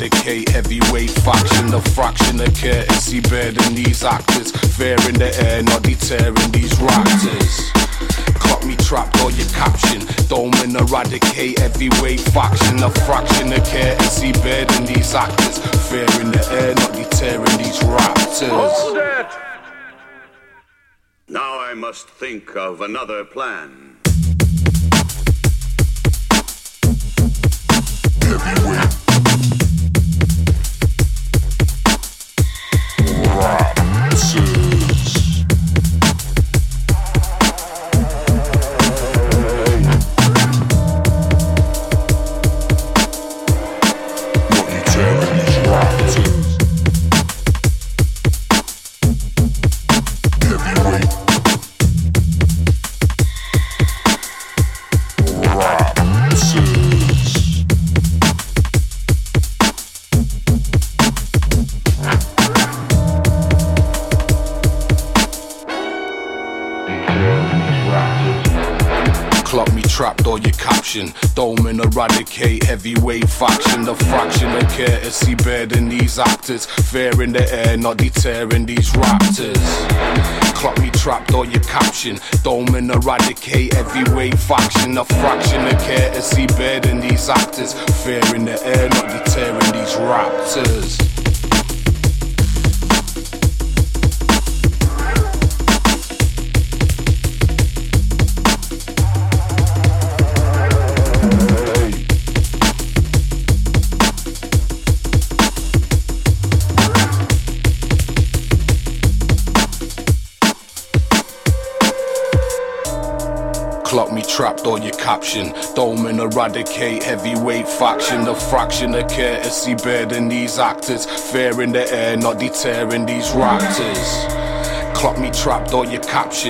eradicate heavyweight faction. The fraction of courtesy bearing these actors. Fair in the air, not deterring these raptors. Clock me trapped or your caption. Dome and eradicate heavyweight faction. A fraction of courtesy bearing these actors. Fair in the air, not deterring these raptors. Hold it! Now I must think of another plan. Heavyweight raptors. Clock me trapped or your caption. Dome and eradicate heavyweight faction. The fraction of courtesy bearing these actors. Fair in the air, not deterring these raptors. Clock me trapped or your caption. Dome and eradicate heavyweight faction. A fraction of courtesy bearing these actors. Fair in the air, not deterring these raptors. Clock me trapped or your caption. Dome and eradicate heavyweight faction. The fraction of courtesy bearing these actors. Fair in the air, not deterring these raptors. Clock me trapped or your caption.